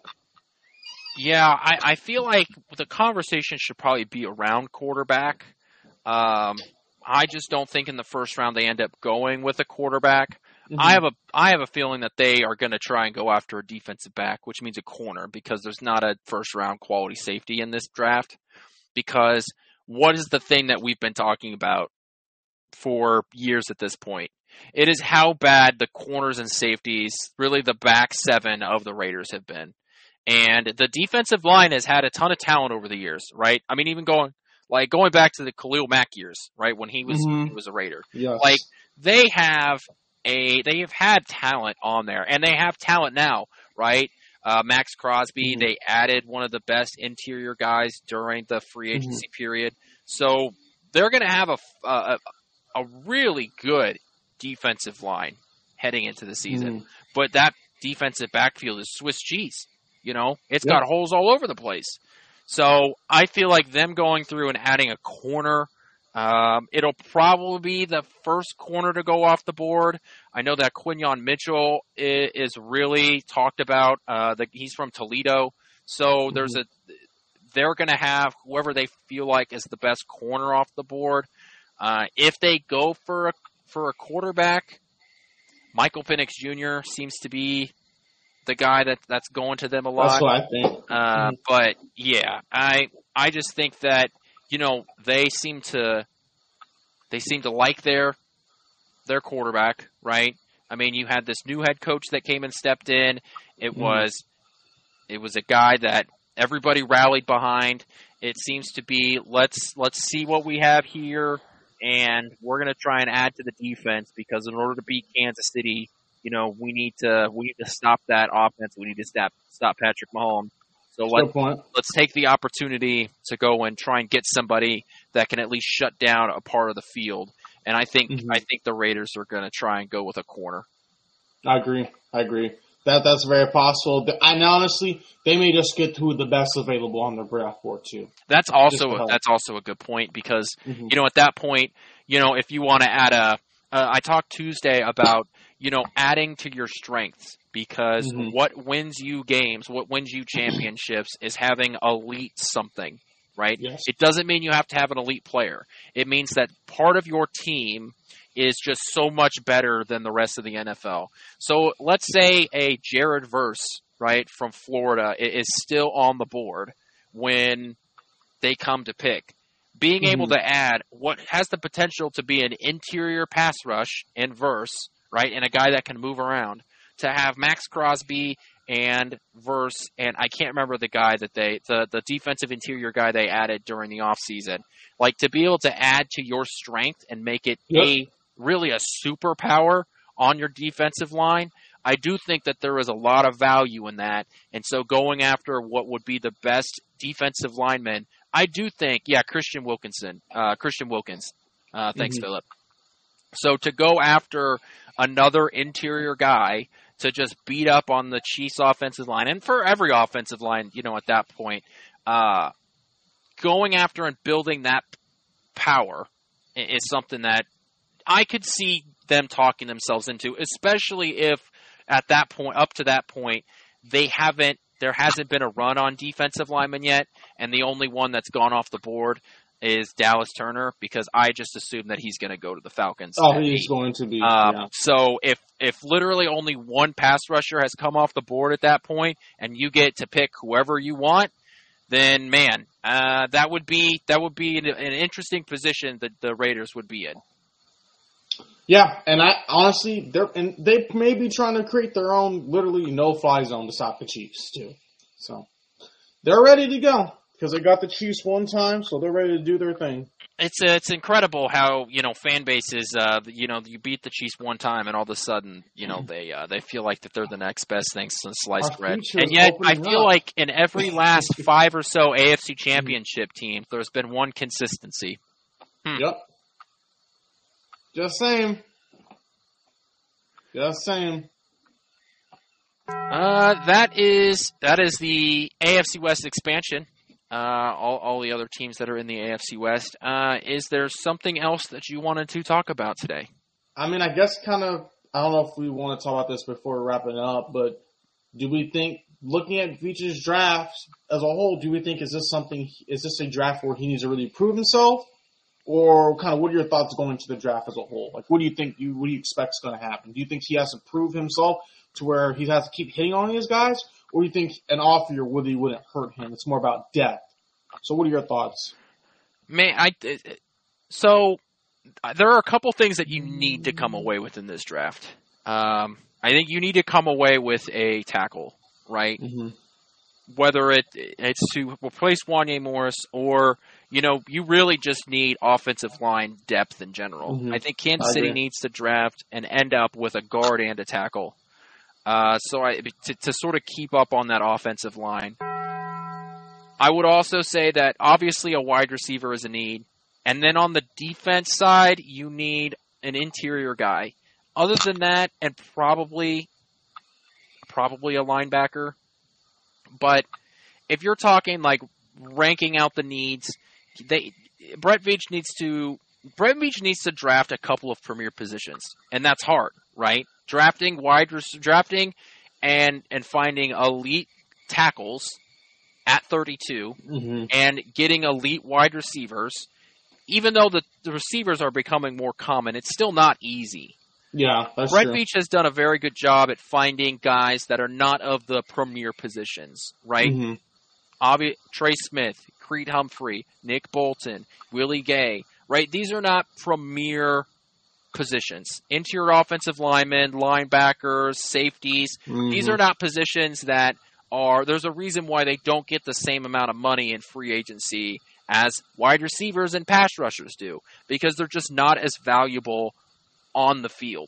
Yeah, I, I feel like the conversation should probably be around quarterback. Um, I just don't think in the first round they end up going with a quarterback. Mm-hmm. I have a I have a feeling that they are going to try and go after a defensive back, which means a corner, because there's not a first round quality safety in this draft. Because what is the thing that we've been talking about for years at this point? It is how bad the corners and safeties, really the back seven of the Raiders, have been. And the defensive line has had a ton of talent over the years, right? I mean, even going like going back to the Khalil Mack years, right, when he was mm-hmm. he was a Raider. Yes. Like they have a they have had talent on there, and they have talent now, right? Uh, Max Crosby, mm-hmm. they added one of the best interior guys during the free agency mm-hmm. period, so they're going to have a, a a really good defensive line heading into the season. Mm-hmm. But that defensive backfield is Swiss cheese. You know, it's yep. got holes all over the place. So I feel like them going through and adding a corner, um, it'll probably be the first corner to go off the board. I know that Quinyon Mitchell is, is really talked about. Uh, the, he's from Toledo. So mm-hmm. there's a, they're going to have whoever they feel like is the best corner off the board. Uh, if they go for a, for a quarterback, Michael Penix Junior seems to be the guy that that's going to them a lot. That's what I think. Uh, mm-hmm. But yeah, I I just think that, you know, they seem to they seem to like their their quarterback, right? I mean, you had this new head coach that came and stepped in. It mm-hmm. was it was a guy that everybody rallied behind. It seems to be let's let's see what we have here, and we're going to try and add to the defense, because in order to beat Kansas City, you know, we need to we need to stop that offense. We need to stop stop Patrick Mahomes. So let, let's take the opportunity to go and try and get somebody that can at least shut down a part of the field. And I think mm-hmm. I think the Raiders are going to try and go with a corner. I agree. I agree. That that's very possible. And honestly, they may just get to the best available on their draft board too. That's also a, that's also a good point, because mm-hmm. you know, at that point, you know, if you want to add a, uh, I talked Tuesday about, you know, adding to your strengths, because mm-hmm. what wins you games, what wins you championships is having elite something, right? Yes. It doesn't mean you have to have an elite player. It means that part of your team is just so much better than the rest of the N F L. So let's say a Jared Verse, right, from Florida is still on the board when they come to pick. Being mm-hmm. able to add what has the potential to be an interior pass rush in Verse, right, and a guy that can move around, to have Max Crosby and Verse, and I can't remember the guy that they, the, the defensive interior guy they added during the offseason. Like, to be able to add to your strength and make it yep. a really a superpower on your defensive line, I do think that there is a lot of value in that. And so going after what would be the best defensive lineman, I do think, yeah, Christian Wilkinson, uh, Christian Wilkins. Uh, thanks, mm-hmm. Philip. So to go after another interior guy to just beat up on the Chiefs offensive line, and for every offensive line, you know, at that point, uh, going after and building that power is something that I could see them talking themselves into, especially if at that point, up to that point, they haven't there hasn't been a run on defensive linemen yet, and the only one that's gone off the board is Dallas Turner, because I just assume that he's going to go to the Falcons. Oh, he's eight. going to be. Um, yeah. So if, if literally only one pass rusher has come off the board at that point, and you get to pick whoever you want, then man, uh, that would be that would be an, an interesting position that the Raiders would be in. Yeah, and I honestly, they're and they may be trying to create their own literally no-fly zone to stop the Chiefs too. So they're ready to go because they got the Chiefs one time, so they're ready to do their thing. It's uh, it's incredible how, you know, fan bases, uh, you know, you beat the Chiefs one time and all of a sudden, you know, they uh, they feel like that they're the next best thing since sliced Our bread. future And is yet, I opening feel up. like in every last five or so A F C Championship teams, there's been one consistency. Hmm. Yep. Just saying. Just saying. Uh, that is that is the A F C West expansion. Uh, all all the other teams that are in the A F C West. Uh, is there something else that you wanted to talk about today? I mean, I guess kind of. I don't know if we want to talk about this before wrapping up, but do we think, looking at Veach's draft as a whole, do we think is this something? Is this a draft where he needs to really prove himself? Or kind of what are your thoughts going into the draft as a whole? Like, what do you think you what do you expect is going to happen? Do you think he has to prove himself to where he has to keep hitting on these guys? Or do you think an off year really wouldn't hurt him? It's more about depth. So what are your thoughts? May I so there are a couple things that you need to come away with in this draft. Um, I think you need to come away with a tackle, right? Mm-hmm. Whether it it's to replace Wanya Morris or, you know, you really just need offensive line depth in general. Mm-hmm. I think Kansas I City agree. needs to draft and end up with a guard and a tackle. Uh, so I to, to sort of keep up on that offensive line. I would also say that obviously a wide receiver is a need. And then on the defense side, you need an interior guy. Other than that, and probably probably a linebacker. But if you're talking like ranking out the needs, they Brett Veach needs to Brett Veach needs to draft a couple of premier positions, and that's hard, right? Drafting wide drafting and and finding elite tackles at thirty-two Mm-hmm. and getting elite wide receivers. Even though the, the receivers are becoming more common, it's still not easy. Yeah, that's Brett true. Veach has done a very good job at finding guys that are not of the premier positions, right? Mm-hmm. Obvi- Trey Smith, Creed Humphrey, Nick Bolton, Willie Gay, right? These are not premier positions. Interior offensive linemen, linebackers, safeties. Mm-hmm. These are not positions that are, there's a reason why they don't get the same amount of money in free agency as wide receivers and pass rushers do, because they're just not as valuable on the field.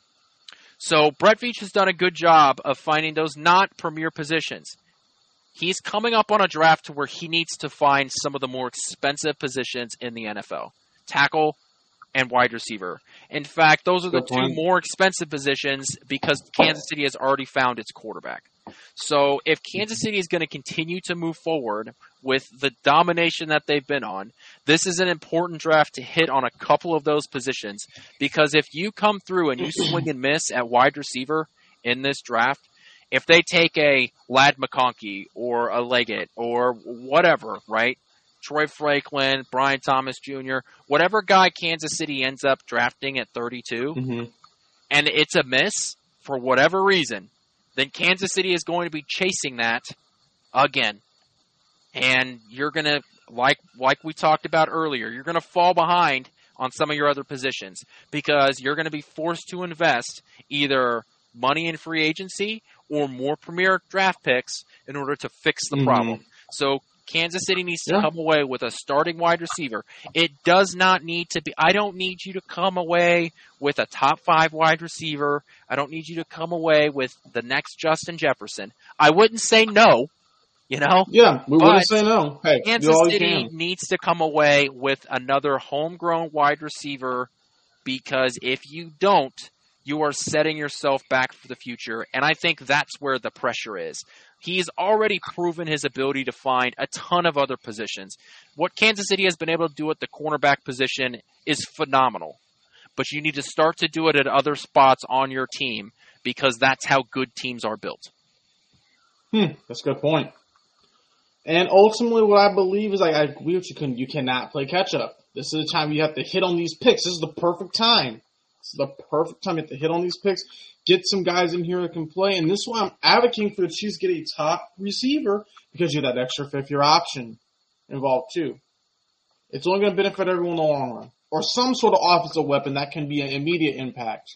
So Brett Veach has done a good job of finding those not premier positions. He's coming up on a draft to where he needs to find some of the more expensive positions in the N F L. Tackle and wide receiver. In fact, those are the Good two point. more expensive positions because Kansas City has already found its quarterback. So if Kansas City is going to continue to move forward with the domination that they've been on, this is an important draft to hit on a couple of those positions, because if you come through and you swing and miss at wide receiver in this draft, if they take a Ladd McConkey or a Leggett or whatever, right? Troy Franklin, Brian Thomas Junior, whatever guy Kansas City ends up drafting at thirty-two, Mm-hmm. and it's a miss for whatever reason, then Kansas City is going to be chasing that again. And you're going to, like like we talked about earlier, you're going to fall behind on some of your other positions because you're going to be forced to invest either money in free agency or more premier draft picks in order to fix the Mhm. problem. So Kansas City needs to Yeah. come away with a starting wide receiver. It does not need to be – I don't need you to come away with a top five wide receiver. I don't need you to come away with the next Justin Jefferson. I wouldn't say no, you know. Yeah, we But wouldn't say no. Hey, Kansas do all you City can. needs to come away with another homegrown wide receiver, because if you don't, you are setting yourself back for the future. And I think that's where the pressure is. He's already proven his ability to find a ton of other positions. What Kansas City has been able to do at the cornerback position is phenomenal. But you need to start to do it at other spots on your team, because that's how good teams are built. Hmm, that's a good point. And ultimately, what I believe is like I agree with you. Can you cannot play catch up. This is the time you have to hit on these picks. This is the perfect time. This is the perfect time you have to hit on these picks. Get some guys in here that can play. And this is why I'm advocating for the Chiefs to get a top receiver because you have that extra fifth year option involved too. It's only going to benefit everyone in the long run. Or some sort of offensive weapon that can be an immediate impact.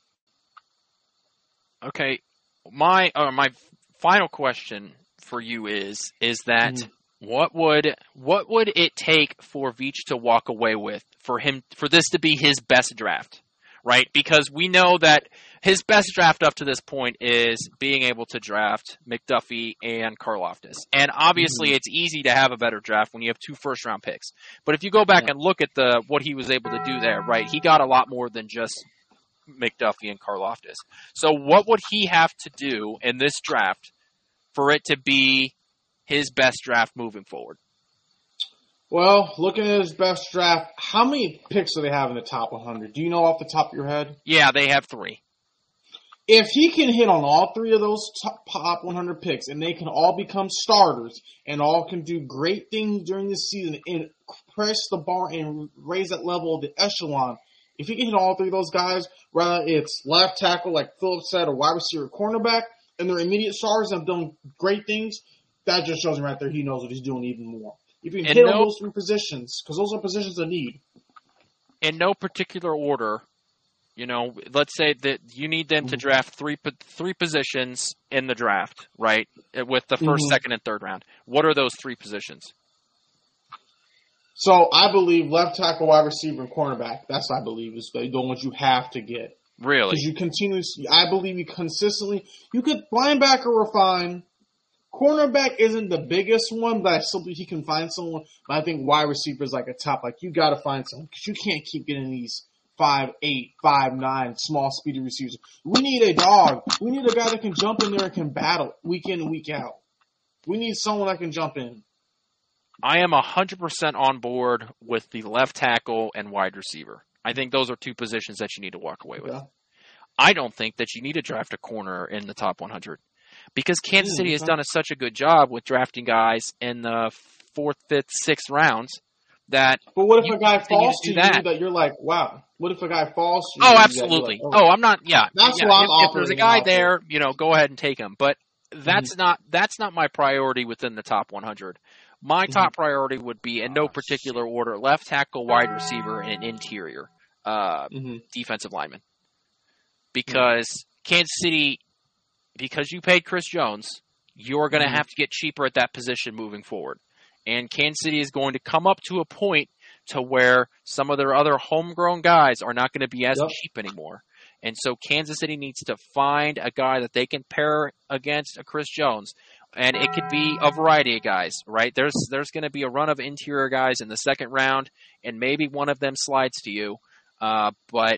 Okay, my uh, my final question for you is is that mm-hmm. what would what would it take for Veach to walk away with for him for this to be his best draft, right? Because we know that his best draft up to this point is being able to draft McDuffie and Karlaftis. And obviously mm-hmm. it's easy to have a better draft when you have two first round picks. But if you go back yeah. and look at the what he was able to do there, right? He got a lot more than just McDuffie and Karlaftis. So what would he have to do in this draft for it to be his best draft moving forward? Well, looking at his best draft, how many picks do they have in the top one hundred? Do you know off the top of your head? Yeah, they have three. If he can hit on all three of those top one hundred picks and they can all become starters and all can do great things during the season and press the bar and raise that level of the echelon, if he can hit all three of those guys, whether it's left tackle like Phillips said or wide receiver cornerback, and they're immediate stars and have done great things, that just shows him right there he knows what he's doing even more. If you can hit no, on those three positions, because those are positions of need. In no particular order, you know, let's say that you need them to draft three three positions in the draft, right, with the first, mm-hmm. second, and third round. What are those three positions? So I believe left tackle, wide receiver, and cornerback. That's what I believe is the ones you have to get. Really? Because you continuously, I believe you consistently, you could, linebacker or fine. Cornerback isn't the biggest one, but I still believe he can find someone. But I think wide receiver is like a top. Like, you got to find someone because you can't keep getting these five eight, five nine small, speedy receivers. We need a dog. We need a guy that can jump in there and can battle week in and week out. We need someone that can jump in. I am one hundred percent on board with the left tackle and wide receiver. I think those are two positions that you need to walk away with. Yeah. I don't think that you need to draft a corner in the top one hundred because Kansas City has done a, such a good job with drafting guys in the fourth, fifth, sixth rounds that. But what if a guy falls to you that. that you're like, wow? What if a guy falls to you? Oh, absolutely. Like, oh. oh, I'm not. Yeah, that's yeah. what I'm if, if there's a guy there, you know, go ahead and take him. But that's mm-hmm. not that's not my priority within the top one hundred. My mm-hmm. top priority would be, in no particular order, left tackle, wide receiver, and interior uh, mm-hmm. defensive lineman. Because mm-hmm. Kansas City, because you paid Chris Jones, you're going to mm-hmm. have to get cheaper at that position moving forward. And Kansas City is going to come up to a point to where some of their other homegrown guys are not going to be as yep. cheap anymore. And so Kansas City needs to find a guy that they can pair against a Chris Jones. And it could be a variety of guys, right? There's there's going to be a run of interior guys in the second round, and maybe one of them slides to you. Uh, but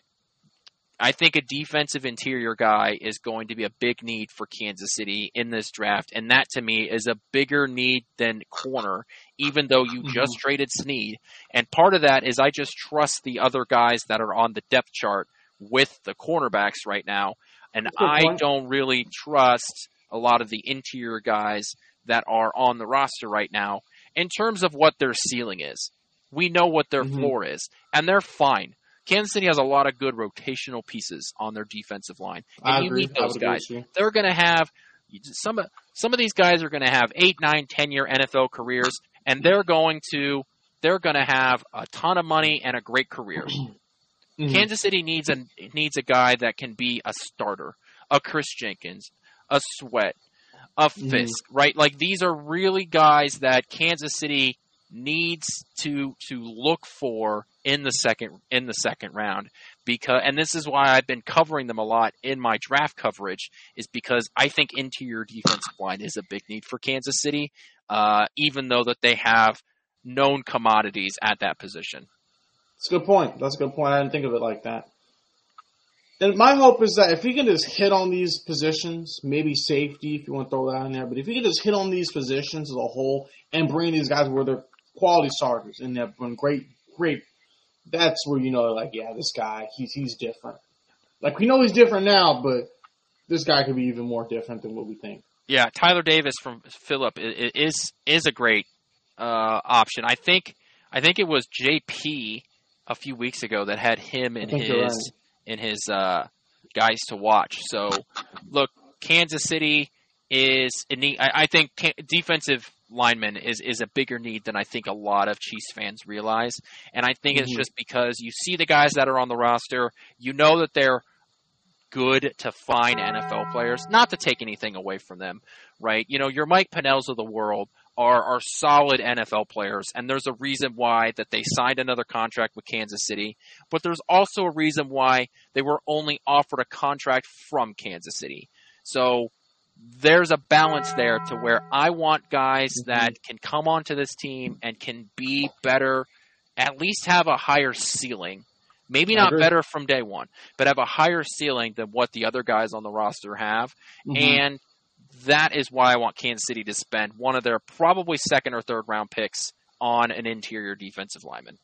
I think a defensive interior guy is going to be a big need for Kansas City in this draft. And that, to me, is a bigger need than corner, even though you mm-hmm. just traded Snead. And part of that is I just trust the other guys that are on the depth chart with the cornerbacks right now. And I don't really trust a lot of the interior guys that are on the roster right now in terms of what their ceiling is. We know what their mm-hmm. floor is, and they're fine. Kansas City has a lot of good rotational pieces on their defensive line, and I you agree. need those guys. You. They're going to have some. Some of these guys are going to have eight, nine, ten year N F L careers, and they're going to they're going to have a ton of money and a great career. Mm-hmm. Kansas City needs a needs a guy that can be a starter, a Chris Jenkins, a Sweat, a Fisk, mm-hmm. right? Like, these are really guys that Kansas City needs to to look for in the second in the second round. Because, and this is why I've been covering them a lot in my draft coverage, is because I think interior defensive line is a big need for Kansas City, uh, even though that they have known commodities at that position. That's a good point. That's a good point. I didn't think of it like that. And my hope is that if he can just hit on these positions, maybe safety if you want to throw that in there, but if he can just hit on these positions as a whole and bring these guys where they're quality starters and they've been great, great, that's where you know, like, yeah, this guy, he's he's different. Like, we know he's different now, but this guy could be even more different than what we think. Yeah, Tyler Davis from Phillip is is a great uh, option. I think I think it was J P a few weeks ago that had him in his right. in his uh, guys to watch. So, look, Kansas City is in need. I, I think defensive lineman is is a bigger need than I think a lot of Chiefs fans realize, and I think mm-hmm. it's just because you see the guys that are on the roster, you know that they're good to fine N F L players, not to take anything away from them, right? You know, your Mike Pennells of the world are are solid N F L players, and there's a reason why that they signed another contract with Kansas City, but there's also a reason why they were only offered a contract from Kansas City. So there's a balance there to where I want guys that can come onto this team and can be better, at least have a higher ceiling. Maybe not better from day one, but have a higher ceiling than what the other guys on the roster have. Mm-hmm. And that is why I want Kansas City to spend one of their probably second or third round picks on an interior defensive lineman.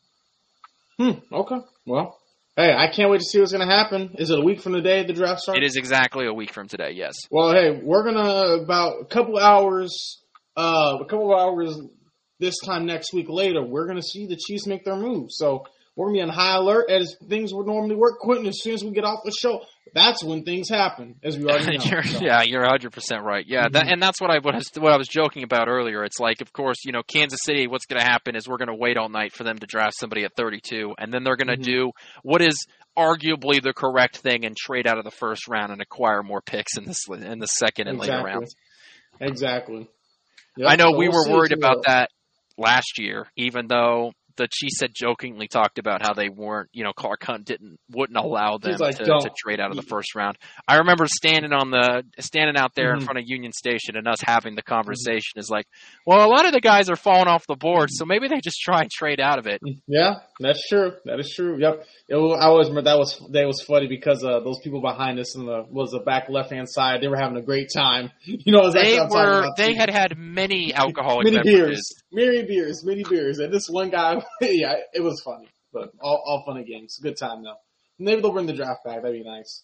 Hmm. Okay. Well, hey, I can't wait to see what's going to happen. Is it a week from the day the draft starts? It is exactly a week from today, yes. Well, hey, we're going to, about a couple hours, uh, a couple of hours this time next week later, we're going to see the Chiefs make their move. So we're going to be on high alert as things would normally work. Quentin, as soon as we get off the show, that's when things happen, as we already know. you're, so. Yeah, you're one hundred percent right. Yeah, mm-hmm. that, and that's what I, what I what I was joking about earlier. It's like, of course, you know, Kansas City, what's going to happen is we're going to wait all night for them to draft somebody at thirty-two, and then they're going to mm-hmm. do what is arguably the correct thing and trade out of the first round and acquire more picks in the, in the second and exactly. later rounds. Exactly. Yep. I know so we we'll were worried about that last year, even though the Chiefs had jokingly talked about how they weren't, you know, Clark Hunt didn't wouldn't allow them like, to, to trade out of the first round. I remember standing on the standing out there mm-hmm. in front of Union Station and us having the conversation mm-hmm. is like, well, a lot of the guys are falling off the board, so maybe they just try and trade out of it. Yeah, that's true. That is true. Yep. It, I always remember that was that was funny because uh, those people behind us in the was the back left hand side. They were having a great time. You know, they I'm were. About they too. had had many alcoholic many beverages. beers, many beers, many beers, and this one guy, yeah, it was funny, but all, all fun and games. Good time though. Maybe they'll bring the draft back. That'd be nice.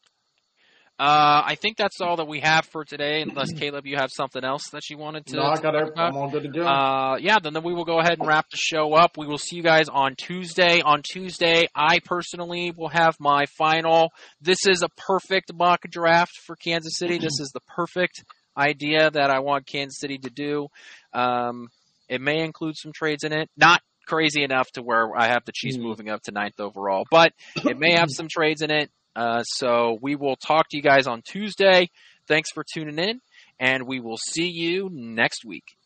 Uh, I think that's all that we have for today, unless, Caleb, you have something else that you wanted to No, I got it. I'm all good to go. Uh, yeah, then, then we will go ahead and wrap the show up. We will see you guys on Tuesday. On Tuesday, I personally will have my final. This is a perfect mock draft for Kansas City. This is the perfect idea that I want Kansas City to do. Um, it may include some trades in it. Not crazy enough to where I have the Chiefs mm. moving up to ninth overall, but it may have some trades in it. Uh, so we will talk to you guys on Tuesday. Thanks for tuning in, and we will see you next week.